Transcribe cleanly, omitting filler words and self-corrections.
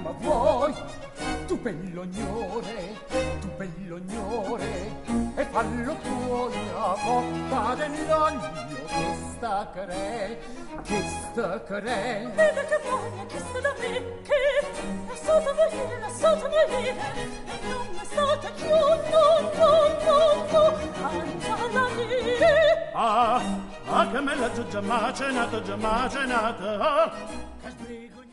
ma vuoi? Tu bellognore, e fallo tuoia botta dell'olio che sta cre. Vede che voglia, che sta da me, che lasciate morire, e non mi state più, no, anza da me. Ah, che me la già macenata, Che sbrigo